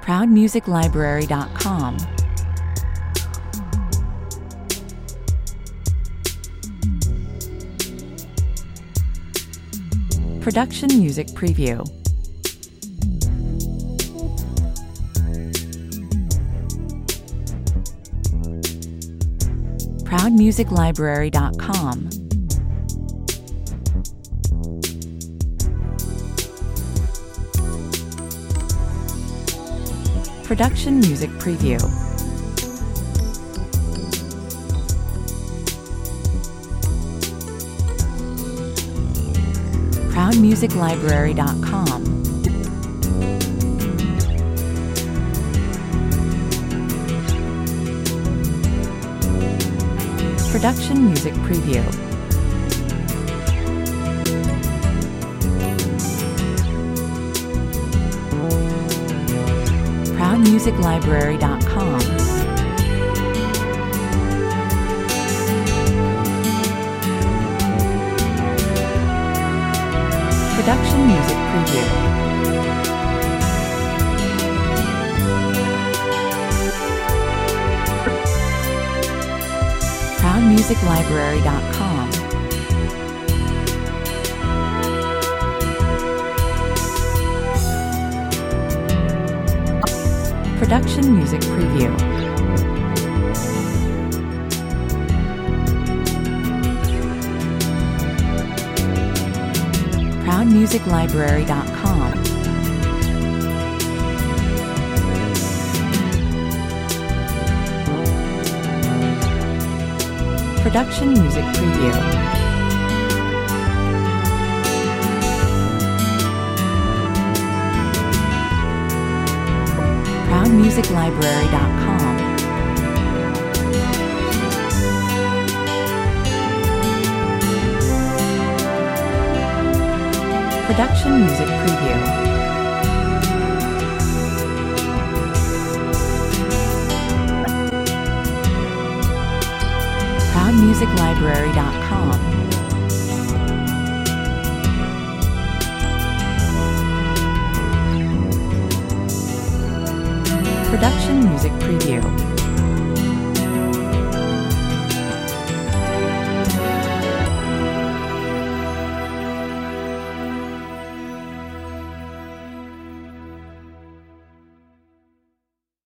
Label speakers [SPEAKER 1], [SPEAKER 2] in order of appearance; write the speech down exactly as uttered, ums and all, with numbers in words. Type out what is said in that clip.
[SPEAKER 1] proud music library dot com. Production Music Preview. proud music library dot com. Production Music Preview. proud music library dot com. Production Music Preview. proud music library dot com. Production Music Preview. proud music library dot com. Production Music Preview. proud music library dot com. Production Music Preview. proud music library dot com. Production Music Preview. proud music library dot com. Production Music Preview.